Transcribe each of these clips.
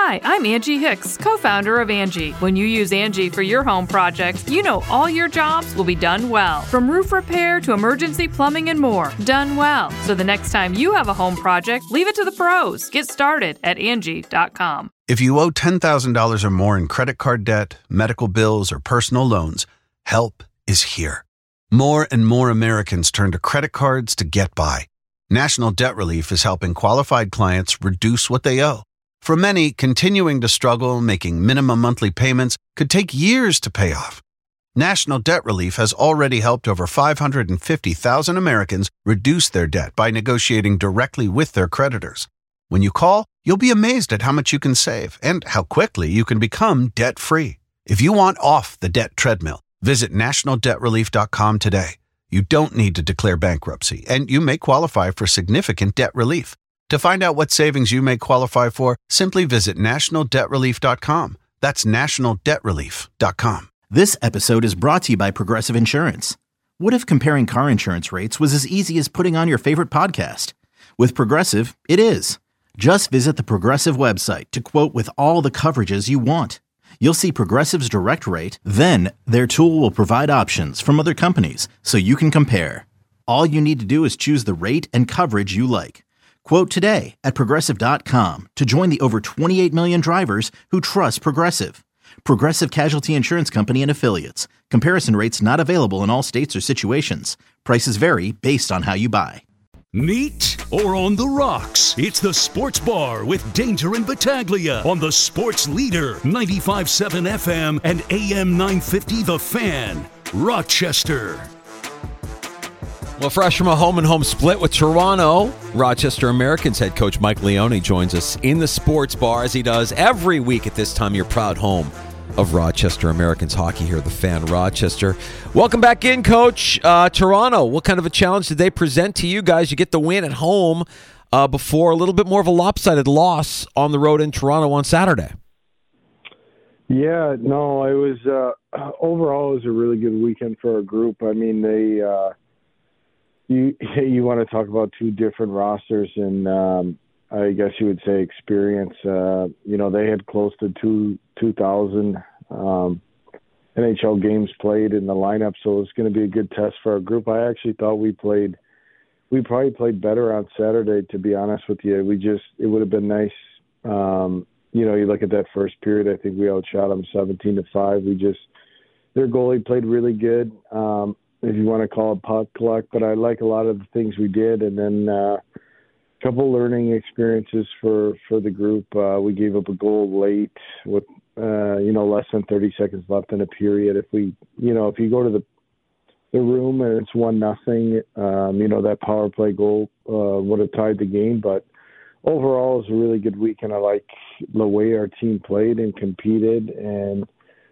Hi, I'm Angie Hicks, co-founder of Angie. When you use Angie for your home projects, you know all your jobs will be done well. From roof repair to emergency plumbing and more, done well. So the next time you have a home project, leave it to the pros. Get started at Angie.com. If you owe $10,000 or more in credit card debt, medical bills, or personal loans, help is here. More and more Americans turn to credit cards to get by. National Debt Relief is helping qualified clients reduce what they owe. For many, continuing to struggle making minimum monthly payments could take years to pay off. National Debt Relief has already helped over 550,000 Americans reduce their debt by negotiating directly with their creditors. When you call, you'll be amazed at how much you can save and how quickly you can become debt-free. If you want off the debt treadmill, visit nationaldebtrelief.com today. You don't need to declare bankruptcy, and you may qualify for significant debt relief. To find out what savings you may qualify for, simply visit nationaldebtrelief.com. That's nationaldebtrelief.com. This episode is brought to you by Progressive Insurance. What if comparing car insurance rates was as easy as putting on your favorite podcast? With Progressive, it is. Just visit the Progressive website to quote with all the coverages you want. You'll see Progressive's direct rate, then their tool will provide options from other companies so you can compare. All you need to do is choose the rate and coverage you like. Quote today at Progressive.com to join the over 28 million drivers who trust Progressive. Progressive Casualty Insurance Company and Affiliates. Comparison rates not available in all states or situations. Prices vary based on how you buy. Neat or on the rocks? It's the Sports Bar with Danger and Battaglia on the Sports Leader, 95.7 FM and AM 950 The Fan, Rochester. Well, fresh from a home-and-home split with Toronto, Rochester Americans head coach Mike Leone joins us in the Sports Bar, as he does every week at this time, your proud home of Rochester Americans hockey here, the Fan Rochester. Welcome back in, Coach. Toronto, what kind of a challenge did they present to you guys? You get the win at home before a little bit more of a lopsided loss on the road in Toronto on Saturday. Yeah, no, it was overall it was a really good weekend for our group. I mean, they you want to talk about two different rosters, and I guess you would say experience. They had close to 2,000 NHL games played in the lineup, so it's going to be a good test for our group. I actually thought we probably played better on Saturday, to be honest with you. It would have been nice. You look at that first period, I think we outshot them 17-5. Their goalie played really good. If you want to call it puck luck, but I like a lot of the things we did. And then a couple learning experiences for the group. We gave up a goal late with, less than 30 seconds left in a period. If you go to the room and it's 1-0, that power play goal would have tied the game. But overall, it was a really good weekend. I like the way our team played and competed, and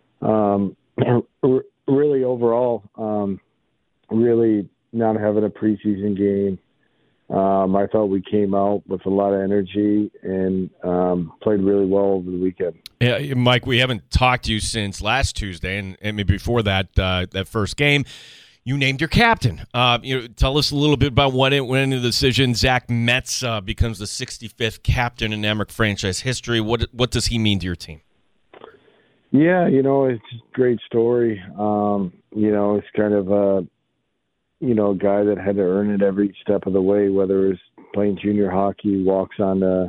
really overall, really not having a preseason game. I thought we came out with a lot of energy and played really well over the weekend. Yeah, Mike, we haven't talked to you since last Tuesday, and maybe before that first game. You named your captain. Tell us a little bit about what went into the decision. Zach Metz becomes the 65th captain in Emmerich franchise history. What does he mean to your team? Yeah, it's a great story. It's kind of a guy that had to earn it every step of the way, whether it was playing junior hockey, walks on to,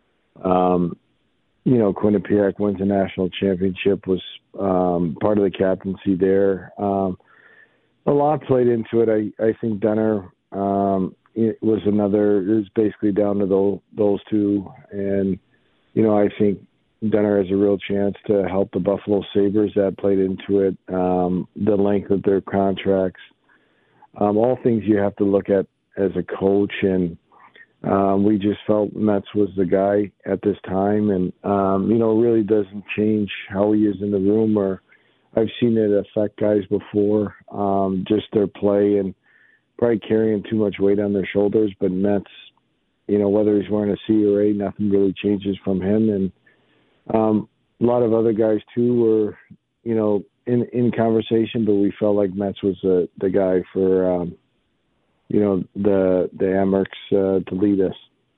Quinnipiac, wins a national championship, was part of the captaincy there. A lot played into it. I think Dunner it was basically down to those two. And, I think Dunner has a real chance to help the Buffalo Sabres. That played into it. The length of their contracts. All things you have to look at as a coach. And we just felt Metz was the guy at this time. And, really doesn't change how he is in the room, or I've seen it affect guys before, just their play and probably carrying too much weight on their shoulders. But Metz, whether he's wearing a C or A, nothing really changes from him. And a lot of other guys, too, were, in conversation, but we felt like Metz was the guy for, the Emmerichs to lead us.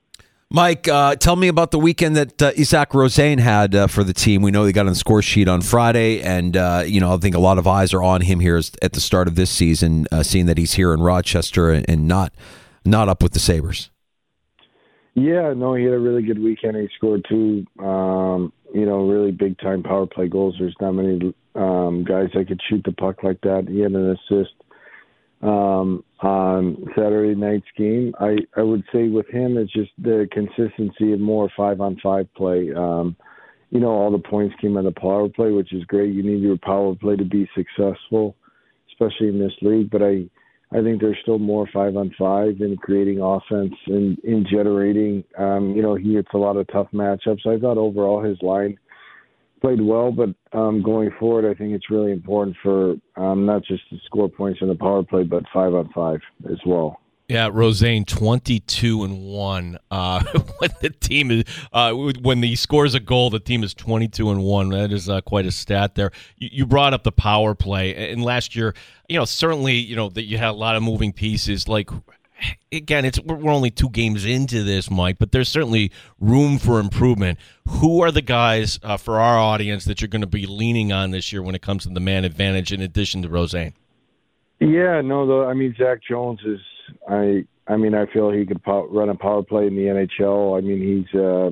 Mike, tell me about the weekend that Isaac Rosén had for the team. We know he got on the score sheet on Friday, and I think a lot of eyes are on him here at the start of this season, seeing that he's here in Rochester and not up with the Sabres. Yeah, no, he had a really good weekend. He scored two, really big-time power play goals. There's not many guys that could shoot the puck like that. He had an assist on Saturday night's game. I would say with him, it's just the consistency of more 5-on-5 play. All the points came on the power play, which is great. You need your power play to be successful, especially in this league. But I think there's still more 5-on-5 in creating offense and in generating. He hits a lot of tough matchups. I thought overall his line played well, but going forward, I think it's really important for not just to score points in the power play, but 5-on-5 as well. Yeah, Rosén 22-1. When the team is when he scores a goal, the team is 22-1. That is quite a stat there. You brought up the power play, and last year, certainly, that you had a lot of moving pieces. Like, again, we're only 2 games into this, Mike, but there's certainly room for improvement. Who are the guys for our audience that you're going to be leaning on this year when it comes to the man advantage, in addition to Rosén? Yeah, no, though. I mean, Zach Jones is. I feel he could run a power play in the NHL. I mean, he's.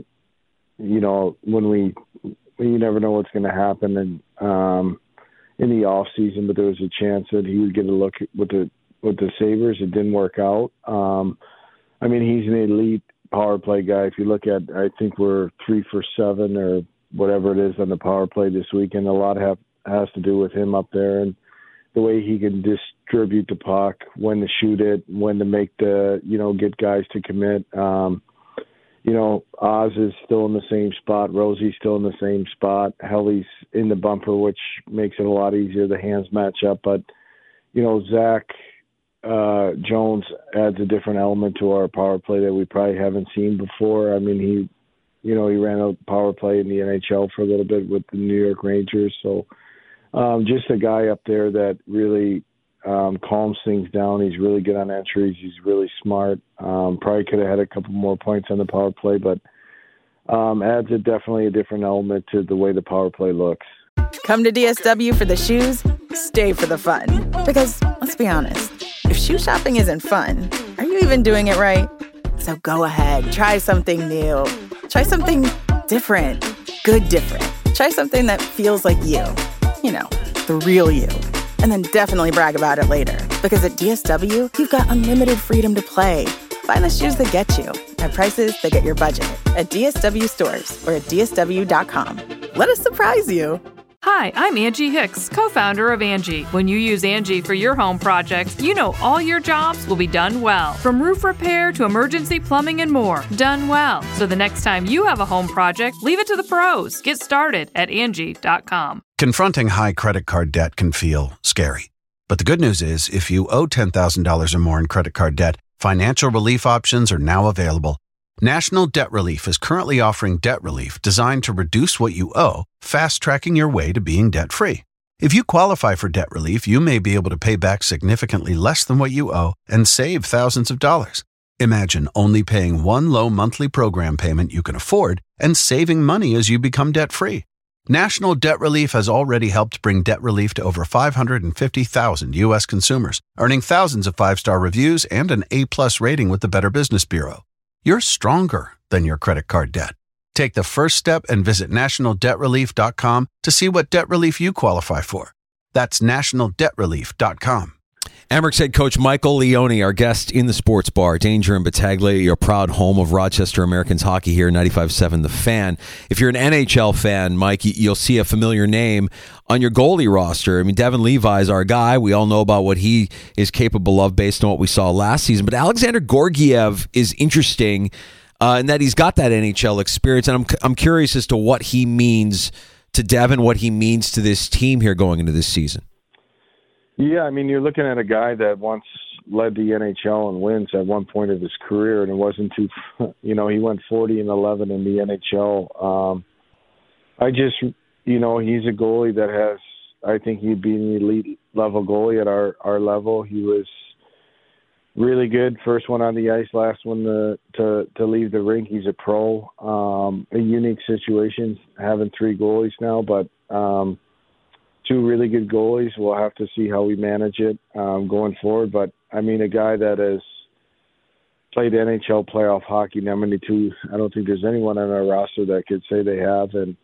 You never know what's going to happen in the off season, but there was a chance that he would get a look with the Sabres. It didn't work out. He's an elite power play guy. If you look at, I think we're 3 for 7 or whatever it is on the power play this weekend. A lot has to do with him up there and the way he can distribute the puck, when to shoot it, when to make get guys to commit. Oz is still in the same spot. Rosie's still in the same spot. Helly's in the bumper, which makes it a lot easier. The hands match up. But, Zach Jones adds a different element to our power play that we probably haven't seen before. I mean, he ran a power play in the NHL for a little bit with the New York Rangers. So just a guy up there that really calms things down. He's really good on entries. He's really smart. Probably could have had a couple more points on the power play, but adds definitely a different element to the way the power play looks. Come to DSW for the shoes, stay for the fun. Because, let's be honest, if shoe shopping isn't fun, are you even doing it right? So go ahead, try something new. Try something different. Good different. Try something that feels like you. The real you. And then definitely brag about it later. Because at DSW, you've got unlimited freedom to play. Find the shoes that get you at prices that get your budget at DSW stores or at DSW.com. Let us surprise you. Hi, I'm Angie Hicks, co-founder of Angie. When you use Angie for your home projects, you know all your jobs will be done well. From roof repair to emergency plumbing and more, done well. So the next time you have a home project, leave it to the pros. Get started at Angie.com. Confronting high credit card debt can feel scary. But the good news is, if you owe $10,000 or more in credit card debt, financial relief options are now available. National Debt Relief is currently offering debt relief designed to reduce what you owe, fast-tracking your way to being debt-free. If you qualify for debt relief, you may be able to pay back significantly less than what you owe and save thousands of dollars. Imagine only paying one low monthly program payment you can afford and saving money as you become debt-free. National Debt Relief has already helped bring debt relief to over 550,000 U.S. consumers, earning thousands of 5-star reviews and an A+ rating with the Better Business Bureau. You're stronger than your credit card debt. Take the first step and visit nationaldebtrelief.com to see what debt relief you qualify for. That's nationaldebtrelief.com. Amerks head coach Michael Leone, our guest in the Sports Bar. Danger and Battaglia, your proud home of Rochester Americans hockey here, 95.7 The Fan. If you're an NHL fan, Mike, you'll see a familiar name on your goalie roster. I mean, Devin Levi is our guy. We all know about what he is capable of based on what we saw last season. But Alexander Georgiev is interesting in that he's got that NHL experience, and I'm curious as to what he means to Devin, what he means to this team here going into this season. Yeah, I mean, you're looking at a guy that once led the NHL in wins at one point of his career, and it wasn't too, he went 40-11 in the NHL. He's a goalie that has, I think he'd be an elite level goalie at our level. He was, really good. First one on the ice, last one to leave the rink. He's a pro. A unique situation, having 3 goalies now, but 2 really good goalies. We'll have to see how we manage it going forward. But, I mean, a guy that has played NHL playoff hockey, number 2, I don't think there's anyone on our roster that could say they have. And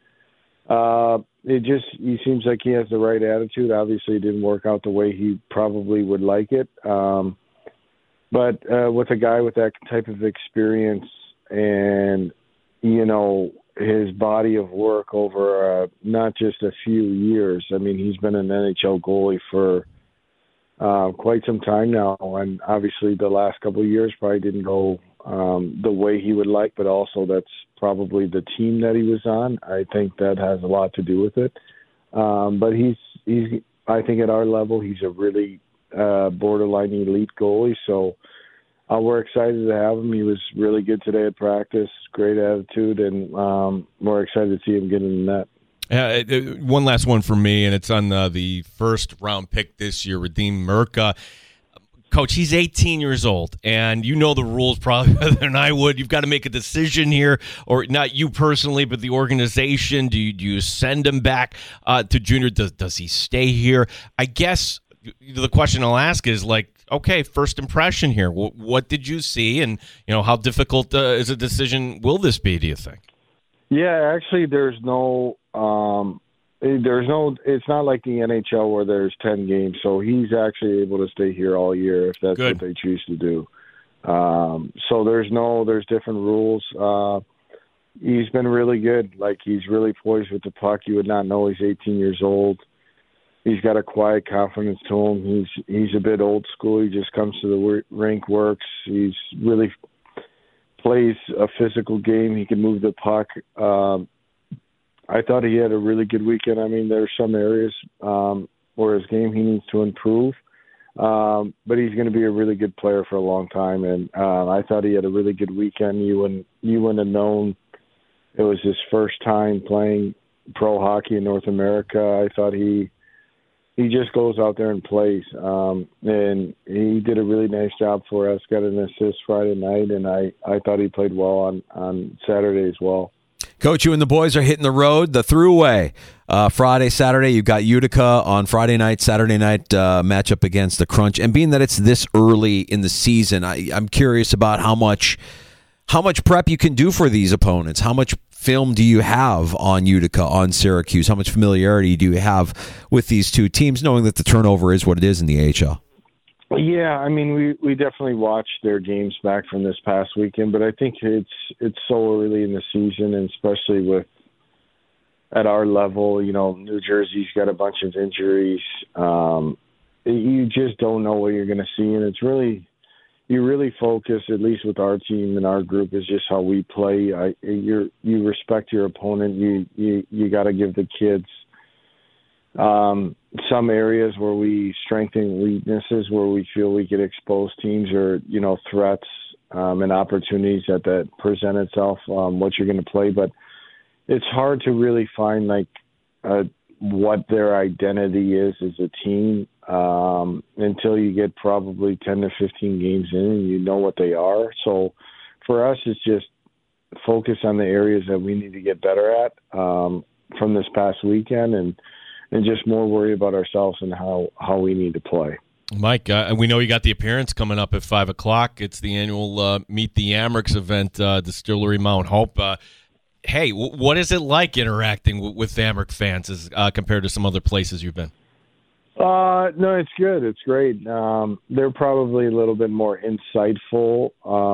he seems like he has the right attitude. Obviously, it didn't work out the way he probably would like it. But with a guy with that type of experience and, you know, his body of work over not just a few years. I mean, he's been an NHL goalie for quite some time now, and obviously the last couple of years probably didn't go the way he would like, but also that's probably the team that he was on. I think that has a lot to do with it. But he's I think at our level, he's a really borderline elite goalie, so we're excited to have him. He was really good today at practice, great attitude, and we're excited to see him get in the net. One last one for me, and it's on the first-round pick this year, Radim Murka. Coach, he's 18 years old, and you know the rules probably better than I would. You've got to make a decision here, or not you personally, but the organization. Do you send him back to junior? Does he stay here? I guess the question I'll ask is, like, okay, first impression here. What did you see, and how difficult is a decision will this be? Do you think? Yeah, actually, it's not like the NHL where there's 10 games, so he's actually able to stay here all year if that's what they choose to do. So there's different rules. He's been really good. Like, he's really poised with the puck. You would not know he's 18 years old. He's got a quiet confidence to him. He's a bit old school. He just comes to the rink, works. He's really plays a physical game. He can move the puck. I thought he had a really good weekend. I mean, there are some areas where his game he needs to improve, but he's going to be a really good player for a long time. And I thought he had a really good weekend. You wouldn't have known it was his first time playing pro hockey in North America. I thought he just goes out there and plays. And he did a really nice job for us, got an assist Friday night, and I thought he played well on Saturday as well. Coach, you and the boys are hitting the road, the Thruway. Friday, Saturday, you've got Utica on Friday night, Saturday night matchup against the Crunch. And being that it's this early in the season, I'm curious about how much prep you can do for these opponents. How much film do you have on Utica, on Syracuse? How much familiarity do you have with these two teams, knowing that the turnover is what it is in the AHL? Yeah, I mean, we definitely watched their games back from this past weekend, but I think it's so early in the season, and especially with at our level, New Jersey's got a bunch of injuries. You just don't know what you're going to see, and it's really you really focus, at least with our team and our group, is just how we play. You respect your opponent. You got to give the kids some areas where we strengthen weaknesses, where we feel we could expose teams or threats and opportunities that present itself. What you're going to play, but it's hard to really find what their identity is as a team until you get probably 10 to 15 games in and you know what they are. So for us, it's just focus on the areas that we need to get better at from this past weekend and just more worry about ourselves and how we need to play. Mike, we know you got the appearance coming up at 5 o'clock. It's the annual Meet the Amerks event, Distillery Mount Hope. Hey, what is it like interacting with Amerks fans as compared to some other places you've been? No, it's good. It's great. They're probably a little bit more insightful.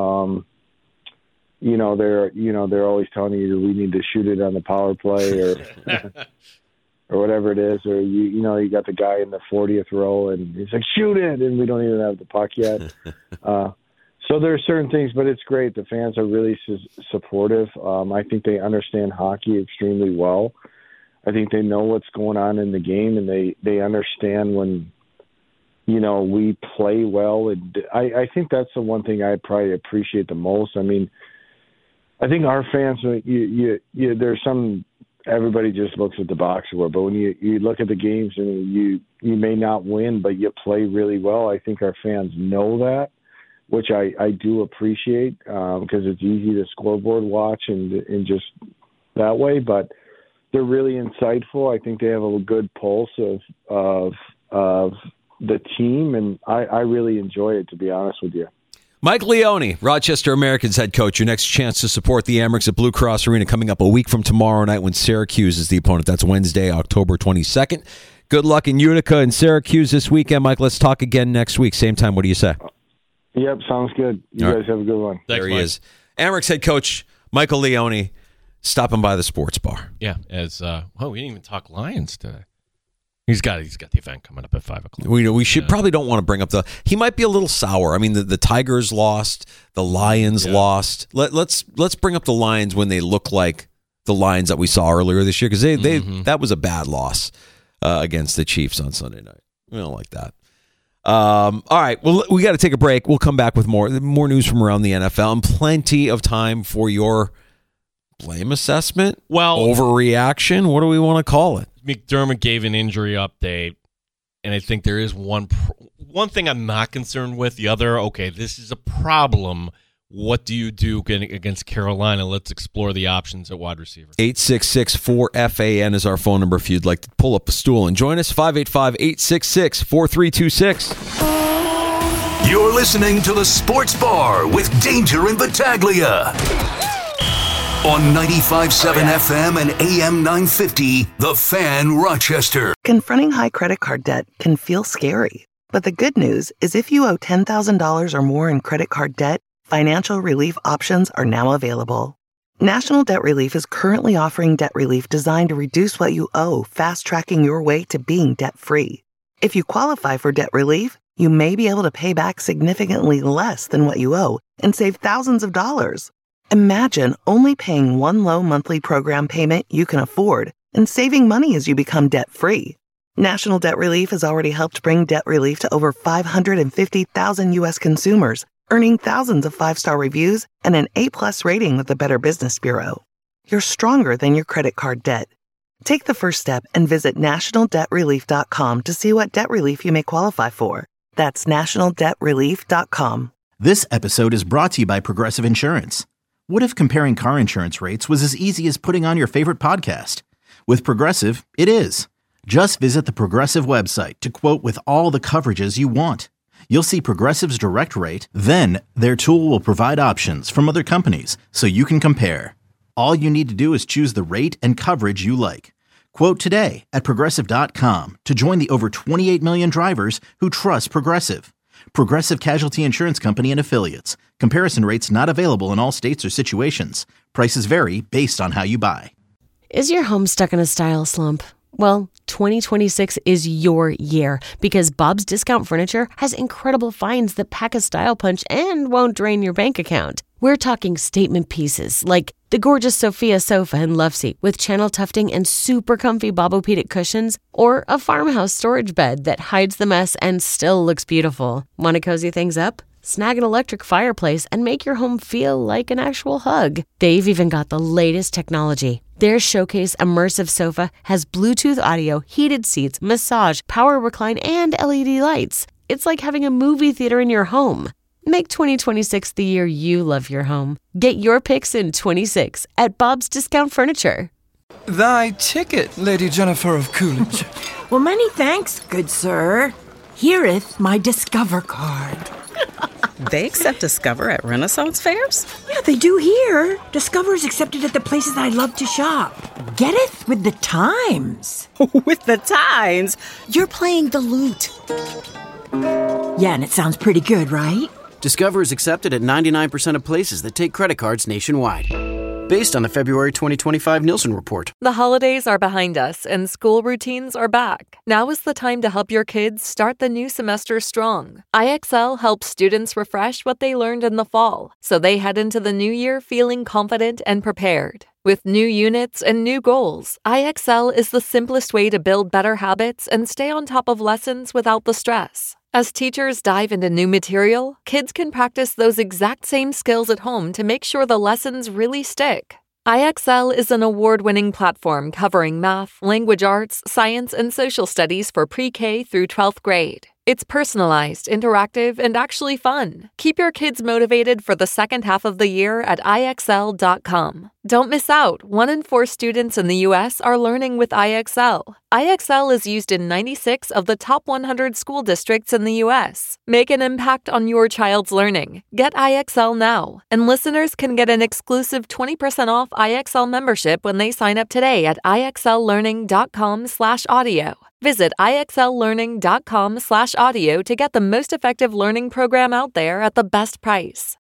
They're always telling you we need to shoot it on the power play or or whatever it is, or you got the guy in the 40th row and he's like, shoot it, and we don't even have the puck yet. So there are certain things, but it's great. The fans are really supportive. I think they understand hockey extremely well. I think they know what's going on in the game, and they understand when, we play well. And I think that's the one thing I probably appreciate the most. I mean, I think our fans, there's some, everybody just looks at the box score, but when you look at the games and you may not win, but you play really well, I think our fans know that. which I do appreciate because it's easy to scoreboard watch and just that way. But they're really insightful. I think they have a good pulse of the team, and I really enjoy it, to be honest with you. Mike Leone, Rochester Americans head coach. Your next chance to support the Amerks at Blue Cross Arena coming up a week from tomorrow night when Syracuse is the opponent. That's Wednesday, October 22nd. Good luck in Utica and Syracuse this weekend, Mike. Let's talk again next week. Same time. What do you say? Yep, sounds good. You guys have a good one. There he is. Amerks head coach Michael Leone stopping by the sports bar. Yeah, we didn't even talk Lions today. He's got the event coming up at 5:00. We should probably don't want to bring up he might be a little sour. I mean, the Tigers lost, the Lions lost. Let's bring up the Lions when they look like the Lions that we saw earlier this year, because that was a bad loss against the Chiefs on Sunday night. We don't like that. All right, well, we got to take a break. We'll come back with more news from around the NFL and plenty of time for your blame assessment. Well, overreaction. What do we want to call it? McDermott gave an injury update, and I think there is one thing I'm not concerned with. The other, okay, this is a problem. What do you do against Carolina? Let's explore the options at wide receiver. 866-4FAN is our phone number if you'd like to pull up a stool and join us. 585-866-4326. You're listening to the Sports Bar with Danger and Battaglia on 95.7 FM and AM 950, The Fan, Rochester. Confronting high credit card debt can feel scary, but the good news is if you owe $10,000 or more in credit card debt, financial relief options are now available. National Debt Relief is currently offering debt relief designed to reduce what you owe, fast-tracking your way to being debt-free. If you qualify for debt relief, you may be able to pay back significantly less than what you owe and save thousands of dollars. Imagine only paying one low monthly program payment you can afford and saving money as you become debt-free. National Debt Relief has already helped bring debt relief to over 550,000 U.S. consumers, earning thousands of 5-star reviews and an A+ rating with the Better Business Bureau. You're stronger than your credit card debt. Take the first step and visit nationaldebtrelief.com to see what debt relief you may qualify for. That's nationaldebtrelief.com. This episode is brought to you by Progressive Insurance. What if comparing car insurance rates was as easy as putting on your favorite podcast? With Progressive, it is. Just visit the Progressive website to quote with all the coverages you want. You'll see Progressive's direct rate, then their tool will provide options from other companies so you can compare. All you need to do is choose the rate and coverage you like. Quote today at Progressive.com to join the over 28 million drivers who trust Progressive. Progressive Casualty Insurance Company and Affiliates. Comparison rates not available in all states or situations. Prices vary based on how you buy. Is your home stuck in a style slump? Well, 2026 is your year because Bob's Discount Furniture has incredible finds that pack a style punch and won't drain your bank account. We're talking statement pieces like the gorgeous Sophia sofa and love seat with channel tufting and super comfy Bobopedic cushions, or a farmhouse storage bed that hides the mess and still looks beautiful. Want to cozy things up? Snag an electric fireplace and make your home feel like an actual hug. They've even got the latest technology. Their Showcase Immersive Sofa has Bluetooth audio, heated seats, massage, power recline, and LED lights. It's like having a movie theater in your home. Make 2026 the year you love your home. Get your picks in 26 at Bob's Discount Furniture. Thy ticket, Lady Jennifer of Coolidge. Well, many thanks, good sir. Here'th my Discover card. They accept Discover at Renaissance fairs? Yeah, they do here. Discover is accepted at the places I love to shop. Getteth with the times. With the times? You're playing the lute. Yeah, and it sounds pretty good, right? Discover is accepted at 99% of places that take credit cards nationwide. Based on the February 2025 Nielsen report. The holidays are behind us and school routines are back. Now is the time to help your kids start the new semester strong. IXL helps students refresh what they learned in the fall, so they head into the new year feeling confident and prepared. With new units and new goals, IXL is the simplest way to build better habits and stay on top of lessons without the stress. As teachers dive into new material, kids can practice those exact same skills at home to make sure the lessons really stick. IXL is an award-winning platform covering math, language arts, science, and social studies for pre-K through 12th grade. It's personalized, interactive, and actually fun. Keep your kids motivated for the second half of the year at IXL.com. Don't miss out. 1 in 4 students in the U.S. are learning with IXL. IXL is used in 96 of the top 100 school districts in the U.S. Make an impact on your child's learning. Get IXL now. And listeners can get an exclusive 20% off IXL membership when they sign up today at IXLlearning.com/audio. Visit IXLlearning.com/audio to get the most effective learning program out there at the best price.